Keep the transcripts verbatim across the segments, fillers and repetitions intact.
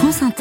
France Inter.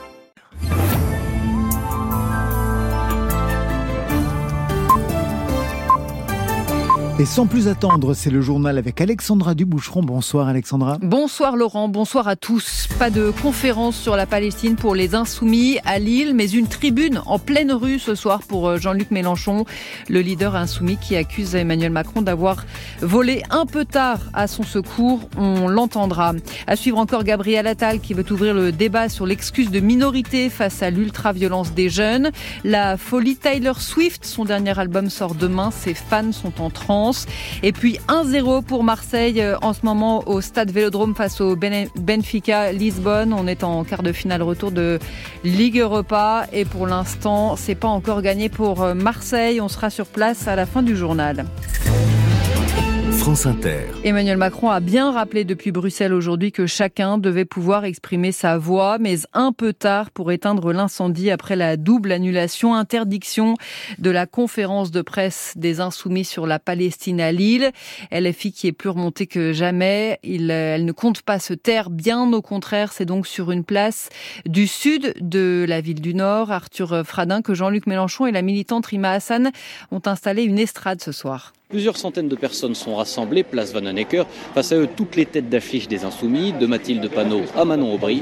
Et sans plus attendre, c'est le journal avec Alexandra Duboucheron. Bonsoir Alexandra. Bonsoir Laurent, bonsoir à tous. Pas de conférence sur la Palestine pour les Insoumis à Lille, mais une tribune en pleine rue ce soir pour Jean-Luc Mélenchon, le leader insoumis qui accuse Emmanuel Macron d'avoir volé un peu tard à son secours. On l'entendra. À suivre encore Gabriel Attal qui veut ouvrir le débat sur l'excuse de minorité face à l'ultra-violence des jeunes. La folie Taylor Swift, son dernier album sort demain, ses fans sont en transe. Et puis un zéro pour Marseille en ce moment au stade Vélodrome face au Benfica Lisbonne. On est en quart de finale retour de Ligue Europa et pour l'instant c'est pas encore gagné pour Marseille. On sera sur place à la fin du journal. France Inter. Emmanuel Macron a bien rappelé depuis Bruxelles aujourd'hui que chacun devait pouvoir exprimer sa voix, mais un peu tard pour éteindre l'incendie après la double annulation, interdiction de la conférence de presse des Insoumis sur la Palestine à Lille. L F I qui est plus remontée que jamais. Il, elle ne compte pas se taire, bien au contraire. C'est donc sur une place du sud de la ville du Nord, Arthur Fradin, que Jean-Luc Mélenchon et la militante Rima Hassan ont installé une estrade ce soir. Plusieurs centaines de personnes sont rassemblées, place Vanhoenacker. Face à eux, toutes les têtes d'affiche des Insoumis, de Mathilde Panot à Manon Aubry.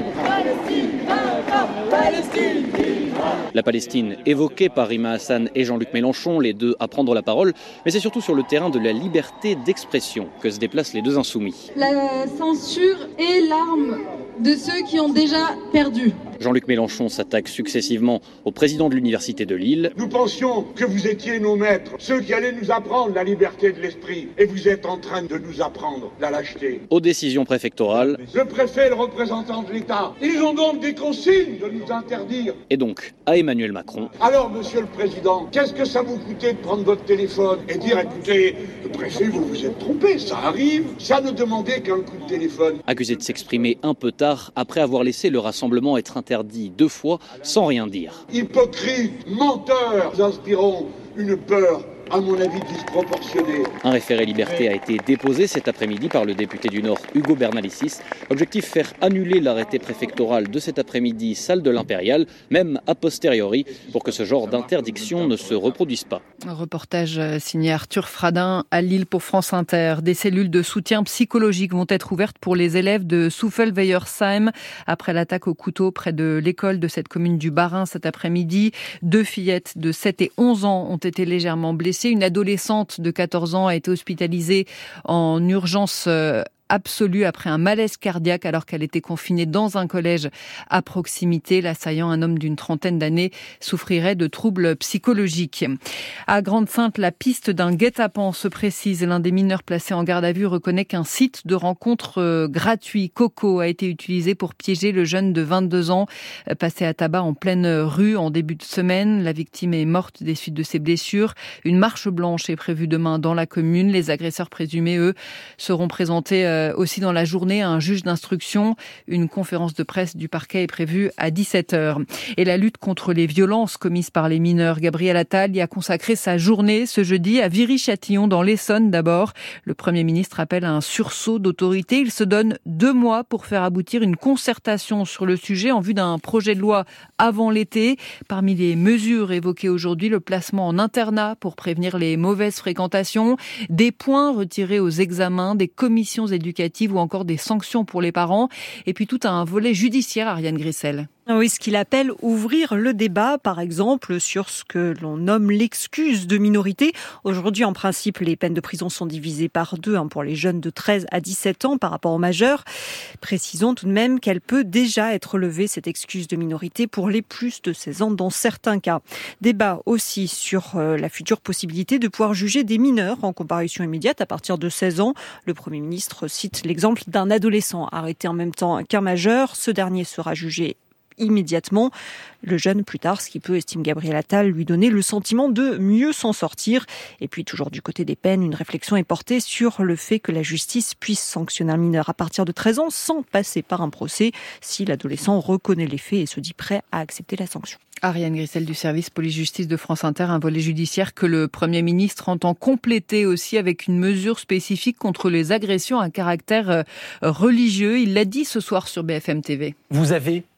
La Palestine évoquée par Rima Hassan et Jean-Luc Mélenchon, les deux à prendre la parole. Mais c'est surtout sur le terrain de la liberté d'expression que se déplacent les deux Insoumis. La censure est l'arme de ceux qui ont déjà perdu. Jean-Luc Mélenchon s'attaque successivement au président de l'université de Lille. Nous pensions que vous étiez nos maîtres, ceux qui allaient nous apprendre la liberté de l'esprit. Et vous êtes en train de nous apprendre la lâcheté. Aux décisions préfectorales. Le préfet et le représentant de l'État, ils ont donc des consignes de nous interdire. Et donc, à Emmanuel Macron. Alors, monsieur le président, qu'est-ce que ça vous coûtait de prendre votre téléphone et dire, écoutez, le préfet, vous vous êtes trompé, ça arrive. Ça ne demandait qu'un coup de téléphone. Accusé de s'exprimer un peu tard, après avoir laissé le rassemblement être interdit deux fois sans rien dire. Hypocrite, menteur, nous inspirons une peur, à mon avis, disproportionnée. Un référé liberté a été déposé cet après-midi par le député du Nord Hugo Bernalicis. Objectif, faire annuler l'arrêté préfectoral de cet après-midi, salle de l'Impériale, même a posteriori, pour que ce genre d'interdiction ne se reproduise pas. Un reportage signé Arthur Fradin à Lille pour France Inter. Des cellules de soutien psychologique vont être ouvertes pour les élèves de Souffelweyersheim après l'attaque au couteau près de l'école de cette commune du Bas-Rhin cet après-midi. Deux fillettes de sept et onze ans ont été légèrement blessées. Une adolescente de quatorze ans a été hospitalisée en urgence absolue après un malaise cardiaque alors qu'elle était confinée dans un collège à proximité. L'assaillant, un homme d'une trentaine d'années, souffrirait de troubles psychologiques. À Grande-Synthe, la piste d'un guet-apens se précise. L'un des mineurs placés en garde à vue reconnaît qu'un site de rencontre gratuit, Coco, a été utilisé pour piéger le jeune de vingt-deux ans passé à tabac en pleine rue en début de semaine. La victime est morte des suites de ses blessures. Une marche blanche est prévue demain dans la commune. Les agresseurs présumés, eux, seront présentés aussi dans la journée à un juge d'instruction. Une conférence de presse du parquet est prévue à dix-sept heures. Et la lutte contre les violences commises par les mineurs, Gabriel Attal y a consacré sa journée ce jeudi à Viry-Châtillon dans l'Essonne d'abord. Le Premier ministre appelle à un sursaut d'autorité. Il se donne deux mois pour faire aboutir une concertation sur le sujet en vue d'un projet de loi avant l'été. Parmi les mesures évoquées aujourd'hui, le placement en internat pour prévenir les mauvaises fréquentations, des points retirés aux examens, des commissions éducatives ou encore des sanctions pour les parents. Et puis tout un volet judiciaire, Ariane Grissel. Oui, ce qu'il appelle ouvrir le débat, par exemple, sur ce que l'on nomme l'excuse de minorité. Aujourd'hui, en principe, les peines de prison sont divisées par deux hein, pour les jeunes de treize à dix-sept ans par rapport aux majeurs. Précisons tout de même qu'elle peut déjà être levée, cette excuse de minorité, pour les plus de seize ans dans certains cas. Débat aussi sur euh, la future possibilité de pouvoir juger des mineurs en comparution immédiate à partir de seize ans. Le Premier ministre cite l'exemple d'un adolescent arrêté en même temps qu'un majeur. Ce dernier sera jugé immédiatement. Le jeune, plus tard, ce qui peut, estime Gabriel Attal, lui donner le sentiment de mieux s'en sortir. Et puis, toujours du côté des peines, une réflexion est portée sur le fait que la justice puisse sanctionner un mineur à partir de treize ans sans passer par un procès si l'adolescent reconnaît les faits et se dit prêt à accepter la sanction. Ariane Grissel du service police-justice de France Inter, un volet judiciaire que le Premier ministre entend compléter aussi avec une mesure spécifique contre les agressions à caractère religieux. Il l'a dit ce soir sur B F M T V. Vous avez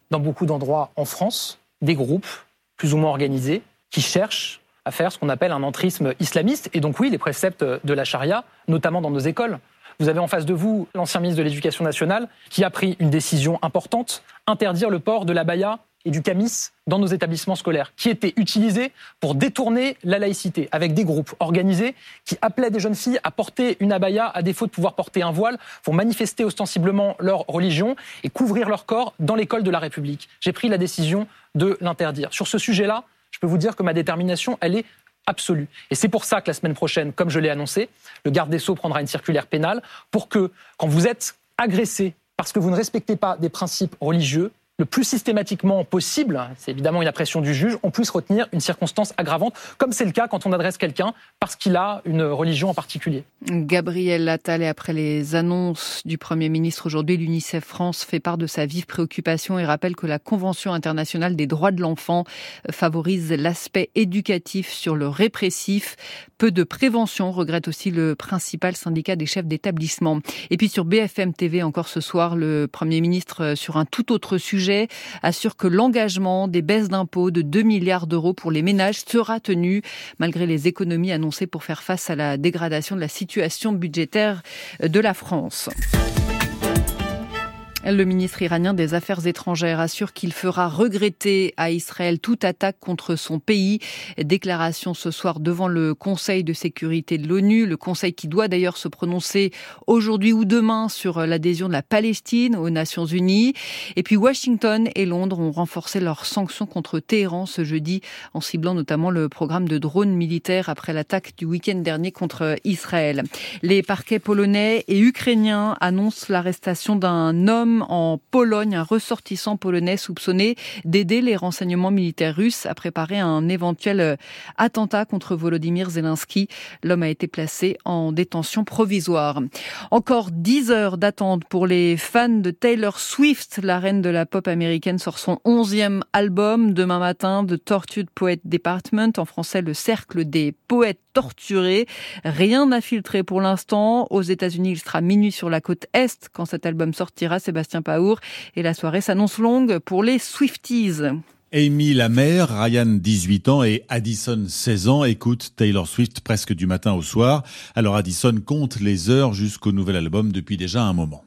dans beaucoup d'endroits en France des groupes plus ou moins organisés qui cherchent à faire ce qu'on appelle un entrisme islamiste. Et donc oui, les préceptes de la charia, notamment dans nos écoles. Vous avez en face de vous l'ancien ministre de l'Éducation nationale qui a pris une décision importante, interdire le port de l'abaya et du camis dans nos établissements scolaires, qui étaient utilisés pour détourner la laïcité, avec des groupes organisés qui appelaient des jeunes filles à porter une abaya à défaut de pouvoir porter un voile, pour manifester ostensiblement leur religion et couvrir leur corps dans l'école de la République. J'ai pris la décision de l'interdire. Sur ce sujet-là, je peux vous dire que ma détermination, elle est absolue. Et c'est pour ça que la semaine prochaine, comme je l'ai annoncé, le garde des Sceaux prendra une circulaire pénale pour que, quand vous êtes agressé parce que vous ne respectez pas des principes religieux, le plus systématiquement possible, c'est évidemment une appréciation du juge, on puisse retenir une circonstance aggravante, comme c'est le cas quand on adresse quelqu'un parce qu'il a une religion en particulier. Gabriel Attal, et après les annonces du Premier ministre aujourd'hui, l'UNICEF France fait part de sa vive préoccupation et rappelle que la Convention internationale des droits de l'enfant favorise l'aspect éducatif sur le répressif. Peu de prévention, regrette aussi le principal syndicat des chefs d'établissement. Et puis sur B F M T V, encore ce soir, le Premier ministre, sur un tout autre sujet, assure que l'engagement des baisses d'impôts de deux milliards d'euros pour les ménages sera tenu, malgré les économies annoncées pour faire face à la dégradation de la situation budgétaire de la France. Le ministre iranien des Affaires étrangères assure qu'il fera regretter à Israël toute attaque contre son pays. Déclaration ce soir devant le Conseil de sécurité de l'ONU, le Conseil qui doit d'ailleurs se prononcer aujourd'hui ou demain sur l'adhésion de la Palestine aux Nations Unies. Et puis Washington et Londres ont renforcé leurs sanctions contre Téhéran ce jeudi, en ciblant notamment le programme de drones militaires après l'attaque du week-end dernier contre Israël. Les parquets polonais et ukrainiens annoncent l'arrestation d'un homme en Pologne, un ressortissant polonais soupçonné d'aider les renseignements militaires russes à préparer un éventuel attentat contre Volodymyr Zelensky. L'homme a été placé en détention provisoire. Encore dix heures d'attente pour les fans de Taylor Swift. La reine de la pop américaine sort son onzième album demain matin, The Tortured Poet Department, en français le cercle des poètes torturés. Rien n'a filtré pour l'instant. Aux États-Unis, il sera minuit sur la côte Est quand cet album sortira. Sébastien Paour, et la soirée s'annonce longue pour les Swifties. Amy, la mère, Ryan, dix-huit ans, et Addison, seize ans, écoutent Taylor Swift presque du matin au soir. Alors Addison compte les heures jusqu'au nouvel album depuis déjà un moment.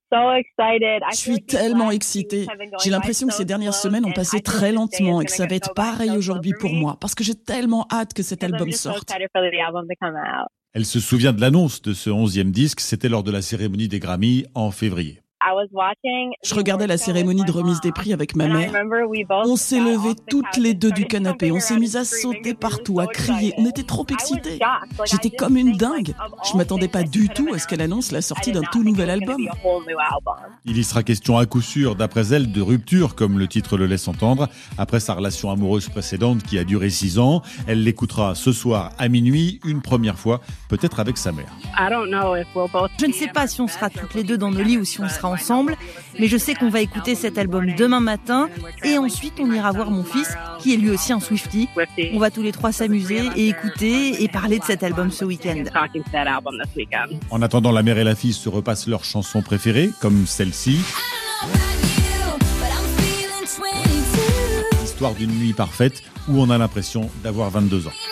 Je suis tellement excitée. J'ai l'impression que ces dernières semaines ont passé très lentement et que ça va être pareil aujourd'hui pour moi, parce que j'ai tellement hâte que cet album sorte. Elle se souvient de l'annonce de ce onzième disque, c'était lors de la cérémonie des Grammy en février. Je regardais la cérémonie de remise des prix avec ma mère. On s'est levés toutes les deux du canapé. On s'est mis à sauter partout, à crier. On était trop excités. J'étais comme une dingue. Je m'attendais pas du tout à ce qu'elle annonce la sortie d'un tout nouvel album. Il y sera question à coup sûr, d'après elle, de rupture, comme le titre le laisse entendre. Après sa relation amoureuse précédente qui a duré six ans, elle l'écoutera ce soir à minuit, une première fois, peut-être avec sa mère. Je ne sais pas si on sera toutes les deux dans nos lits ou si on sera ensemble, mais je sais qu'on va écouter cet album demain matin et ensuite on ira voir mon fils qui est lui aussi un Swiftie. On va tous les trois s'amuser et écouter et parler de cet album ce week-end. En attendant, la mère et la fille se repassent leurs chansons préférées, comme celle-ci. Histoire d'une nuit parfaite où on a l'impression d'avoir vingt-deux ans.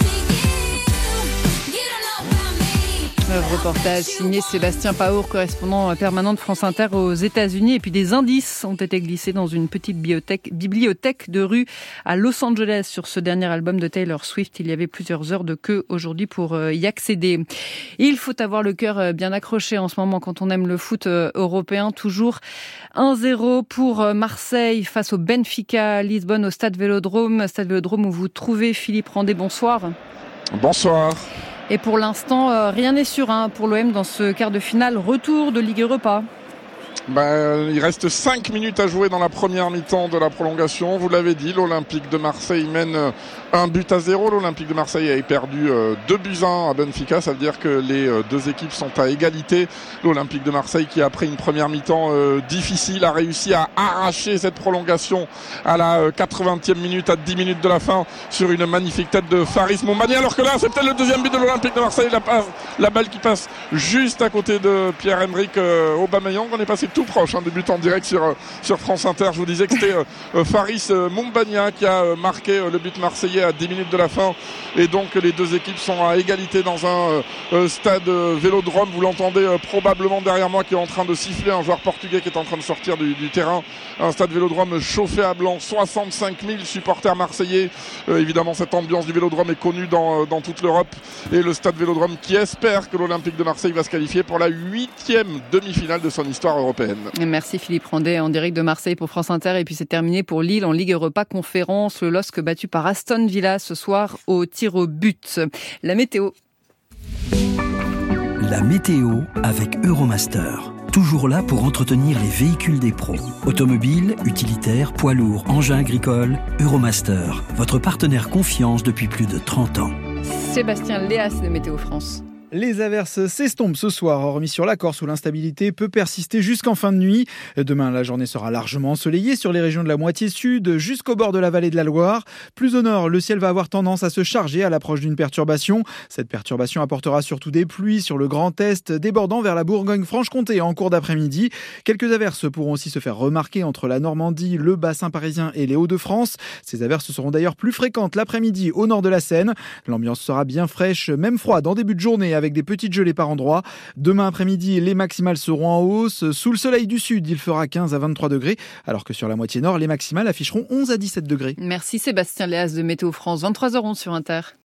Reportage signé Sébastien Paour, correspondant permanent de France Inter aux États-Unis. Et puis des indices ont été glissés dans une petite bibliothèque, bibliothèque de rue à Los Angeles sur ce dernier album de Taylor Swift. Il y avait plusieurs heures de queue aujourd'hui pour y accéder. Il faut avoir le cœur bien accroché en ce moment quand on aime le foot européen. Toujours un zéro pour Marseille face au Benfica Lisbonne au Stade Vélodrome. Stade Vélodrome où vous trouvez Philippe Rendé. Bonsoir. Bonsoir. Et pour l'instant, euh, rien n'est sûr hein, pour l'O M dans ce quart de finale. Retour de Ligue Europa. Ben, il reste cinq minutes à jouer dans la première mi-temps de la prolongation. Vous l'avez dit, l'Olympique de Marseille mène un but à zéro. L'Olympique de Marseille a perdu deux buts à un à Benfica. Ça veut dire que les deux équipes sont à égalité. L'Olympique de Marseille, qui après une première mi-temps euh, difficile, a réussi à arracher cette prolongation à la quatre-vingtième minute, à dix minutes de la fin, sur une magnifique tête de Faris Mombani. Alors que là, c'est peut-être le deuxième but de l'Olympique de Marseille. La, passe, la balle qui passe juste à côté de Pierre-Emerick euh, Aubameyang. On est passé c'est tout proche, hein, des buts en direct sur, sur France Inter. Je vous disais que c'était euh, Faris euh, Mumbagna qui a euh, marqué euh, le but marseillais à dix minutes de la fin. Et donc les deux équipes sont à égalité dans un euh, stade euh, Vélodrome. Vous l'entendez euh, probablement derrière moi qui est en train de siffler, un joueur portugais qui est en train de sortir du, du terrain. Un stade Vélodrome chauffé à blanc, soixante-cinq mille supporters marseillais. Euh, évidemment, cette ambiance du Vélodrome est connue dans, dans toute l'Europe. Et le stade Vélodrome qui espère que l'Olympique de Marseille va se qualifier pour la huitième demi-finale de son histoire européenne. Merci Philippe Rondet en direct de Marseille pour France Inter. Et puis c'est terminé pour Lille en Ligue Europa Conférence. Le L O S C battu par Aston Villa ce soir au tir au but. La météo. La météo avec Euromaster. Toujours là pour entretenir les véhicules des pros. Automobiles, utilitaires, poids lourds, engins agricoles. Euromaster, votre partenaire confiance depuis plus de trente ans. Sébastien Léas de Météo France. Les averses s'estompent ce soir, hormis sur la Corse où l'instabilité peut persister jusqu'en fin de nuit. Demain, la journée sera largement ensoleillée sur les régions de la moitié sud jusqu'au bord de la vallée de la Loire. Plus au nord, le ciel va avoir tendance à se charger à l'approche d'une perturbation. Cette perturbation apportera surtout des pluies sur le Grand Est, débordant vers la Bourgogne-Franche-Comté en cours d'après-midi. Quelques averses pourront aussi se faire remarquer entre la Normandie, le bassin parisien et les Hauts-de-France. Ces averses seront d'ailleurs plus fréquentes l'après-midi au nord de la Seine. L'ambiance sera bien fraîche, même froide en début de journée avec des petites gelées par endroits. Demain après-midi, les maximales seront en hausse. Sous le soleil du sud, il fera quinze à vingt-trois degrés, alors que sur la moitié nord, les maximales afficheront onze à dix-sept degrés. Merci Sébastien Léas de Météo France, vingt-trois heures onze sur Inter.